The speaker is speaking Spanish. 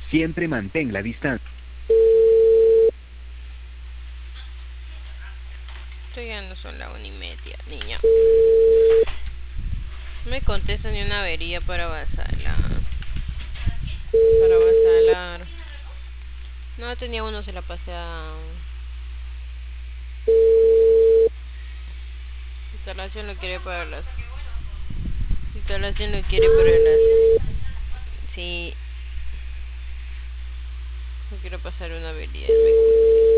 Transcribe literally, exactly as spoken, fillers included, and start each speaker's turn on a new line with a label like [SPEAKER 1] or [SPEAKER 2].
[SPEAKER 1] Siempre mantén la distancia.
[SPEAKER 2] Estoy ya no son las una y media, niña. No me contesta ni una avería para vasalar. Para vasalar. No, tenía uno, se la pasé a... Instalación lo quiere para las... Instalación lo quiere para las... Sí. No quiero pasar una avería.